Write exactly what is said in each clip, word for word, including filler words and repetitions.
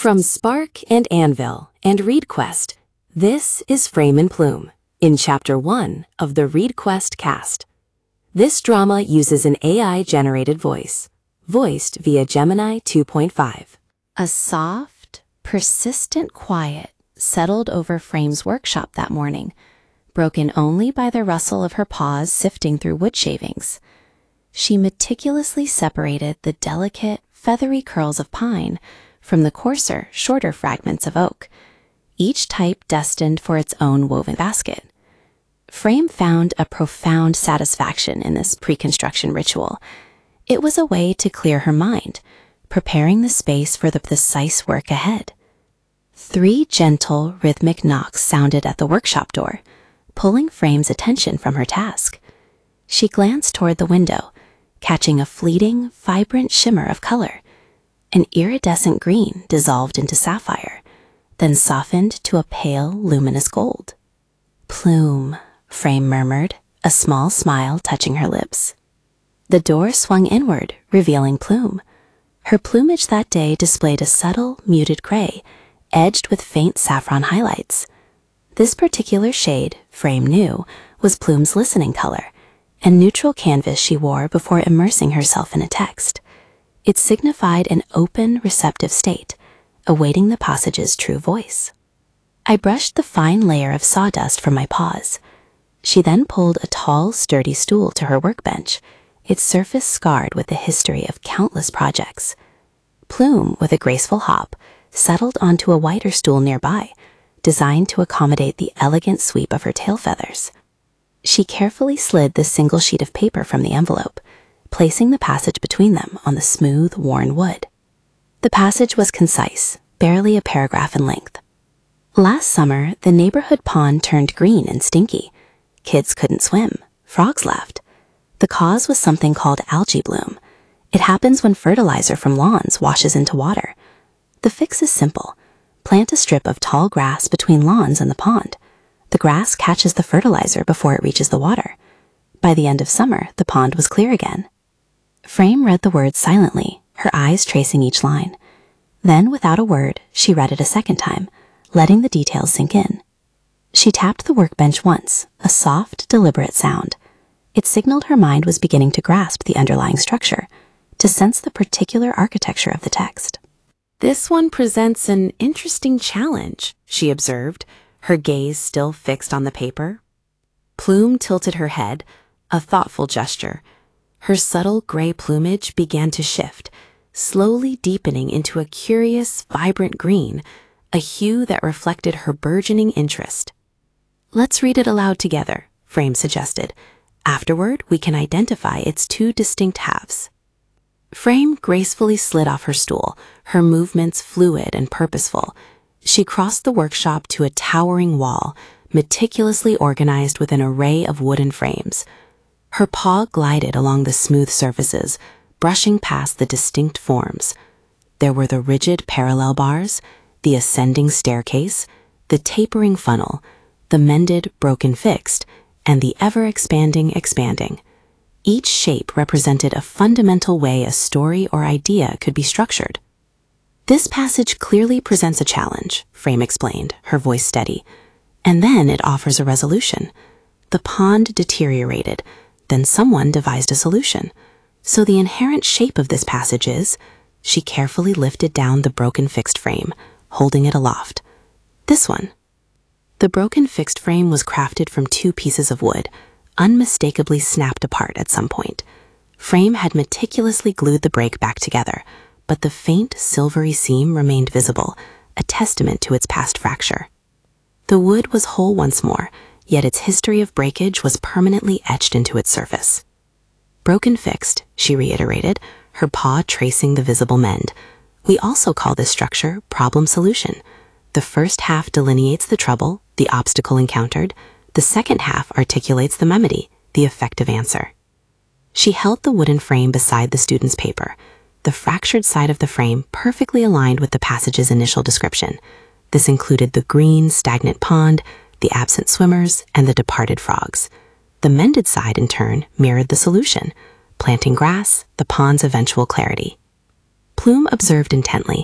From Spark and Anvil and ReadQuest, this is Frame and Plume in Chapter one of the ReadQuest cast. This drama uses an A I-generated voice, voiced via Gemini two point five. A soft, persistent quiet settled over Frame's workshop that morning, broken only by the rustle of her paws sifting through wood shavings. She meticulously separated the delicate, feathery curls of pine from the coarser, shorter fragments of oak, each type destined for its own woven basket. Frame found a profound satisfaction in this pre-construction ritual. It was a way to clear her mind, preparing the space for the precise work ahead. Three gentle, rhythmic knocks sounded at the workshop door, pulling Frame's attention from her task. She glanced toward the window, catching a fleeting, vibrant shimmer of color. An iridescent green dissolved into sapphire, then softened to a pale, luminous gold. "Plume," Frame murmured, a small smile touching her lips. The door swung inward, revealing Plume. Her plumage that day displayed a subtle, muted gray, edged with faint saffron highlights. This particular shade, Frame knew, was Plume's listening color, a neutral canvas she wore before immersing herself in a text. It signified an open, receptive state, awaiting the passage's true voice. I brushed the fine layer of sawdust from my paws. She then pulled a tall, sturdy stool to her workbench, its surface scarred with the history of countless projects. Plume, with a graceful hop, settled onto a wider stool nearby, designed to accommodate the elegant sweep of her tail feathers. She carefully slid the single sheet of paper from the envelope, placing the passage between them on the smooth, worn wood. The passage was concise, barely a paragraph in length. Last summer, the neighborhood pond turned green and stinky. Kids couldn't swim. Frogs left. The cause was something called algae bloom. It happens when fertilizer from lawns washes into water. The fix is simple. Plant a strip of tall grass between lawns and the pond. The grass catches the fertilizer before it reaches the water. By the end of summer, the pond was clear again. Frame read the words silently, her eyes tracing each line. Then, without a word, she read it a second time, letting the details sink in. She tapped the workbench once, a soft, deliberate sound. It signaled her mind was beginning to grasp the underlying structure, to sense the particular architecture of the text. "This one presents an interesting challenge," she observed, her gaze still fixed on the paper. Plume tilted her head, a thoughtful gesture. Her subtle gray plumage began to shift, slowly deepening into a curious, vibrant green, a hue that reflected her burgeoning interest. "Let's read it aloud together," Frame suggested. "Afterward, we can identify its two distinct halves." Frame gracefully slid off her stool, her movements fluid and purposeful. She crossed the workshop to a towering wall, meticulously organized with an array of wooden frames. Her paw glided along the smooth surfaces, brushing past the distinct forms. There were the rigid parallel bars, the ascending staircase, the tapering funnel, the mended broken fixed, and the ever-expanding expanding. Each shape represented a fundamental way a story or idea could be structured. "This passage clearly presents a challenge," Frame explained, her voice steady. "And then it offers a resolution. The pond deteriorated, then someone devised a solution. So the inherent shape of this passage is..." She carefully lifted down the broken fixed frame, holding it aloft. "This one." The broken fixed frame was crafted from two pieces of wood, unmistakably snapped apart at some point. Frame had meticulously glued the break back together, but the faint silvery seam remained visible, a testament to its past fracture. The wood was whole once more, yet its history of breakage was permanently etched into its surface. "Broken fixed," she reiterated, her paw tracing the visible mend. "We also call this structure problem solution. The first half delineates the trouble, the obstacle encountered. The second half articulates the remedy, the effective answer." She held the wooden frame beside the student's paper, the fractured side of the frame perfectly aligned with the passage's initial description. This included the green, stagnant pond, the absent swimmers, and the departed frogs. The mended side, in turn, mirrored the solution, planting grass, the pond's eventual clarity. Plume observed intently,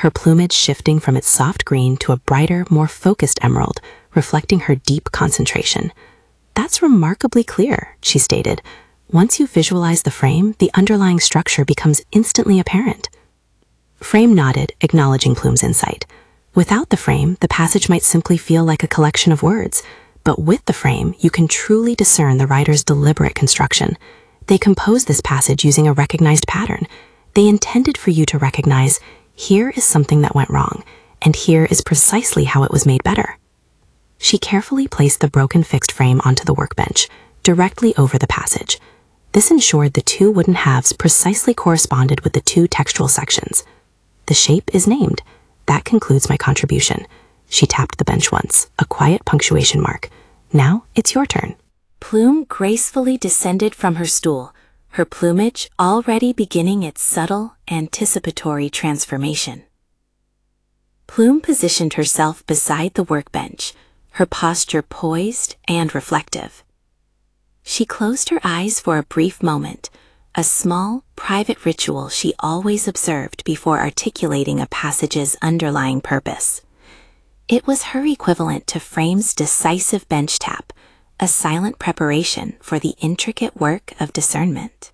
her plumage shifting from its soft green to a brighter, more focused emerald, reflecting her deep concentration. "That's remarkably clear," she stated. "Once you visualize the frame, the underlying structure becomes instantly apparent." Frame nodded, acknowledging Plume's insight. Without the frame, the passage might simply feel like a collection of words, but with the frame, you can truly discern the writer's deliberate construction. They composed this passage using a recognized pattern. They intended for you to recognize, here is something that went wrong, and here is precisely how it was made better. She carefully placed the broken fixed frame onto the workbench, directly over the passage. This ensured the two wooden halves precisely corresponded with the two textual sections. "The shape is named. That concludes my contribution." She tapped the bench once, a quiet punctuation mark. "Now it's your turn." Plume gracefully descended from her stool, her plumage already beginning its subtle, anticipatory transformation. Plume positioned herself beside the workbench, her posture poised and reflective. She closed her eyes for a brief moment, a small, private ritual she always observed before articulating a passage's underlying purpose. It was her equivalent to Frame's decisive bench tap, a silent preparation for the intricate work of discernment.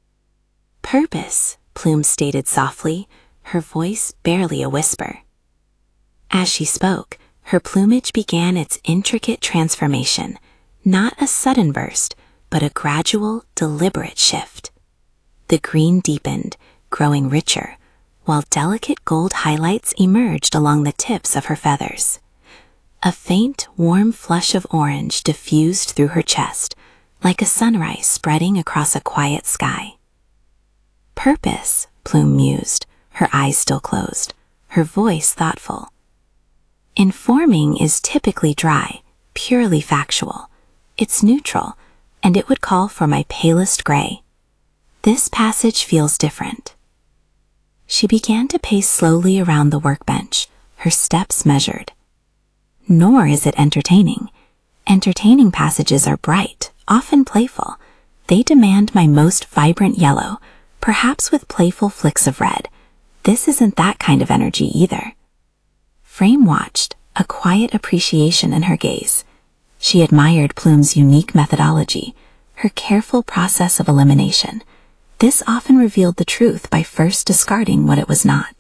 "Purpose," Plume stated softly, her voice barely a whisper. As she spoke, her plumage began its intricate transformation, not a sudden burst, but a gradual, deliberate shift. The green deepened, growing richer, while delicate gold highlights emerged along the tips of her feathers. A faint, warm flush of orange diffused through her chest, like a sunrise spreading across a quiet sky. "Purpose," Plume mused, her eyes still closed, her voice thoughtful. "Informing is typically dry, purely factual. It's neutral, and it would call for my palest gray. This passage feels different." She began to pace slowly around the workbench, her steps measured. Nor is it entertaining. Entertaining passages are bright, often playful. They demand my most vibrant yellow, perhaps with playful flicks of red. This isn't that kind of energy either. Frame watched, a quiet appreciation in her gaze. She admired Plume's unique methodology, her careful process of elimination. This often revealed the truth by first discarding what it was not.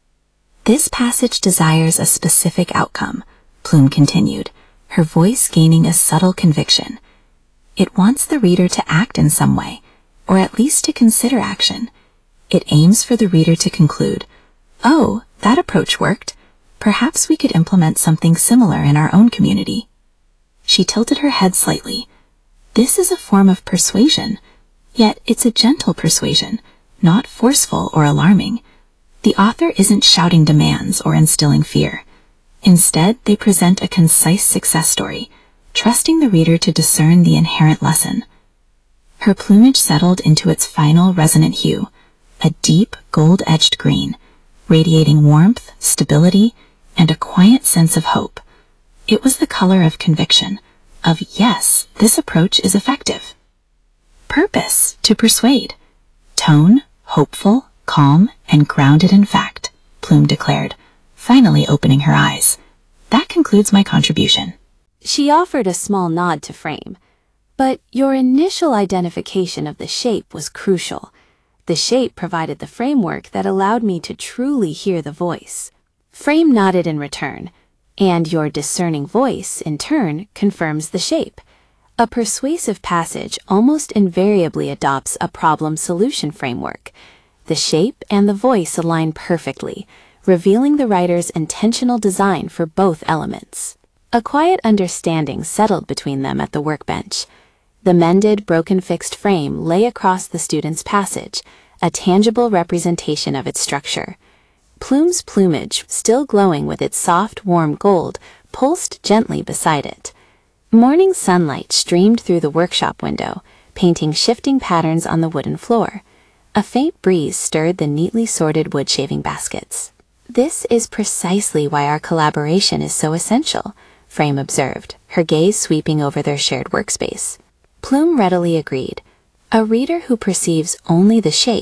"This passage desires a specific outcome," Plume continued, her voice gaining a subtle conviction. "It wants the reader to act in some way, or at least to consider action. It aims for the reader to conclude, 'Oh, that approach worked. Perhaps we could implement something similar in our own community.'" She tilted her head slightly. "This is a form of persuasion, yet it's a gentle persuasion, not forceful or alarming. The author isn't shouting demands or instilling fear. Instead, they present a concise success story, trusting the reader to discern the inherent lesson." Her plumage settled into its final resonant hue, a deep, gold-edged green, radiating warmth, stability, and a quiet sense of hope. It was the color of conviction, of yes, this approach is effective. Purpose, to persuade. Tone, hopeful, calm, and grounded in fact, Plume declared, finally opening her eyes. "That concludes my contribution." She offered a small nod to Frame. "But your initial identification of the shape was crucial. The shape provided the framework that allowed me to truly hear the voice." Frame nodded in return, and your discerning voice, in turn, confirms the shape. A persuasive passage almost invariably adopts a problem-solution framework. The shape and the voice align perfectly, revealing the writer's intentional design for both elements. A quiet understanding settled between them at the workbench. The mended, broken fixed frame lay across the student's passage, a tangible representation of its structure. Plume's plumage, still glowing with its soft, warm gold, pulsed gently beside it. Morning sunlight streamed through the workshop window, painting shifting patterns on the wooden floor. A faint breeze stirred the neatly sorted wood shaving baskets. "This is precisely why our collaboration is so essential," Frame observed, her gaze sweeping over their shared workspace. Plume readily agreed. A reader who perceives only the shape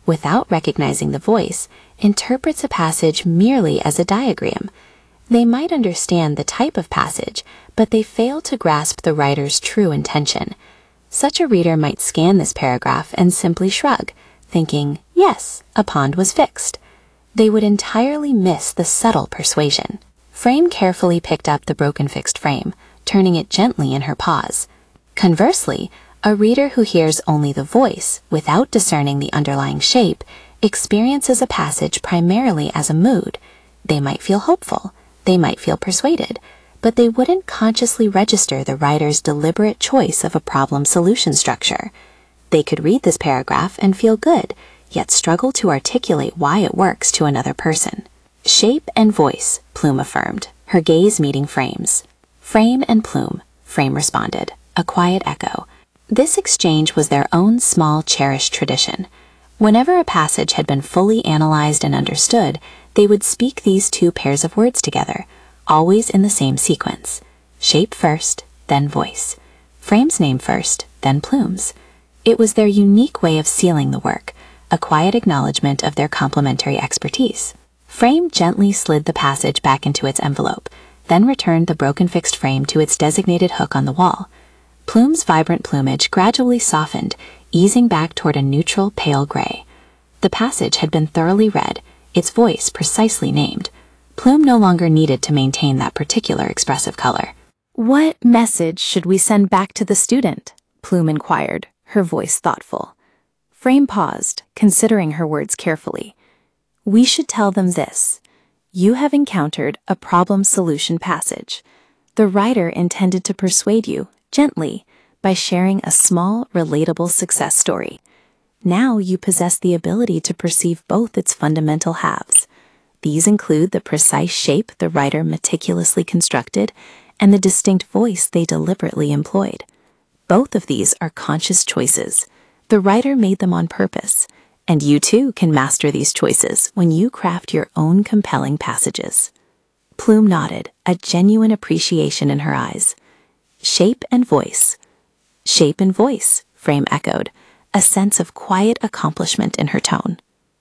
without recognizing the voice, interprets a passage merely as a diagram. They might understand the type of passage, but they fail to grasp the writer's true intention. Such a reader might scan this paragraph and simply shrug, thinking, yes, a pond was fixed. They would entirely miss the subtle persuasion. Frame carefully picked up the broken fixed frame, turning it gently in her paws. Conversely, a reader who hears only the voice, without discerning the underlying shape, experiences a passage primarily as a mood. They might feel hopeful, they might feel persuaded, but they wouldn't consciously register the writer's deliberate choice of a problem-solution structure. They could read this paragraph and feel good, yet struggle to articulate why it works to another person. Shape and voice, Plume affirmed, her gaze meeting Frame's. Frame and Plume, Frame responded, a quiet echo. This exchange was their own small, cherished tradition. Whenever a passage had been fully analyzed and understood, they would speak these two pairs of words together, always in the same sequence. Shape first, then voice. Frame's name first, then Plume's. It was their unique way of sealing the work, a quiet acknowledgement of their complementary expertise. Frame gently slid the passage back into its envelope, then returned the broken fixed frame to its designated hook on the wall. Plume's vibrant plumage gradually softened, easing back toward a neutral, pale gray. The passage had been thoroughly read, its voice precisely named. Plume no longer needed to maintain that particular expressive color. "What message should we send back to the student?" Plume inquired, her voice thoughtful. Frame paused, considering her words carefully. "We should tell them this. You have encountered a problem-solution passage. The writer intended to persuade you, gently, by sharing a small, relatable success story. Now you possess the ability to perceive both its fundamental halves. These include the precise shape the writer meticulously constructed and the distinct voice they deliberately employed. Both of these are conscious choices. The writer made them on purpose, and you too can master these choices when you craft your own compelling passages." Plume nodded, a genuine appreciation in her eyes. "Shape and voice." "Shape and voice," Frame echoed, a sense of quiet accomplishment in her tone.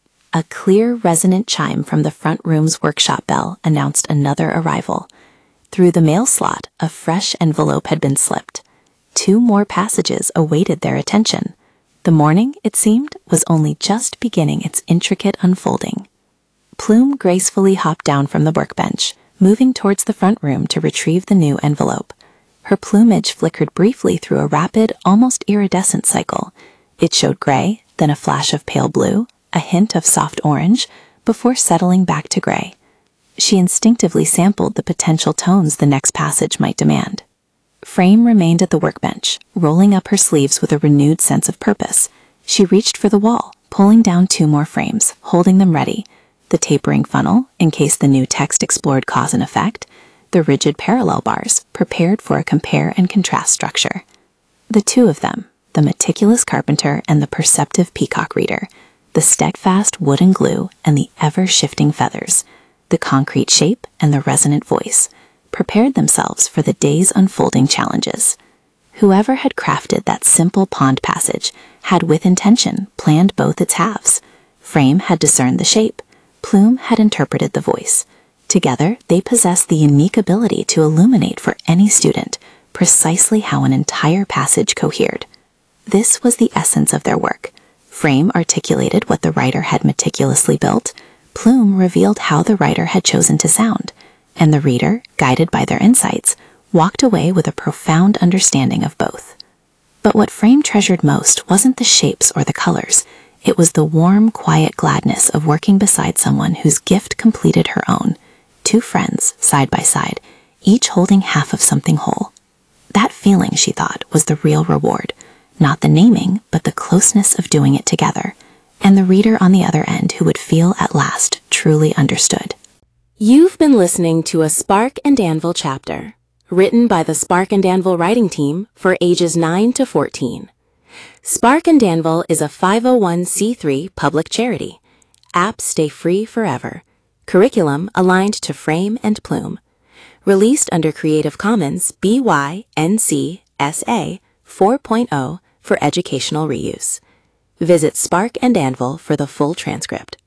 A clear, resonant chime from the front room's workshop bell announced another arrival. Through the mail slot, a fresh envelope had been slipped. Two more passages awaited their attention. The morning, it seemed, was only just beginning its intricate unfolding. Plume gracefully hopped down from the workbench, moving towards the front room to retrieve the new envelope. Her plumage flickered briefly through a rapid, almost iridescent cycle. It showed gray, then a flash of pale blue, a hint of soft orange, before settling back to gray. She instinctively sampled the potential tones the next passage might demand. Frame remained at the workbench, rolling up her sleeves with a renewed sense of purpose. She reached for the wall, pulling down two more frames, holding them ready. The tapering funnel, in case the new text explored cause and effect. The rigid parallel bars, prepared for a compare and contrast structure. The two of them, the meticulous carpenter and the perceptive peacock reader, the steadfast wooden glue and the ever-shifting feathers, the concrete shape and the resonant voice, prepared themselves for the day's unfolding challenges. Whoever had crafted that simple pond passage had with intention planned both its halves. Frame had discerned the shape, Plume had interpreted the voice. Together, they possessed the unique ability to illuminate for any student precisely how an entire passage cohered. This was the essence of their work. Frame articulated what the writer had meticulously built, Plume revealed how the writer had chosen to sound, and the reader, guided by their insights, walked away with a profound understanding of both. But what Frame treasured most wasn't the shapes or the colors. It was the warm, quiet gladness of working beside someone whose gift completed her own. Two friends, side by side, each holding half of something whole. That feeling, she thought, was the real reward. Not the naming, but the closeness of doing it together, and the reader on the other end who would feel at last truly understood. You've been listening to a Spark and Anvil chapter, written by the Spark and Anvil writing team for ages nine to fourteen. Spark and Anvil is a five oh one c three public charity. Apps stay free forever. Curriculum aligned to Frame and Plume. Released under Creative Commons B Y N C S A four point oh for educational reuse. Visit Spark and Anvil for the full transcript.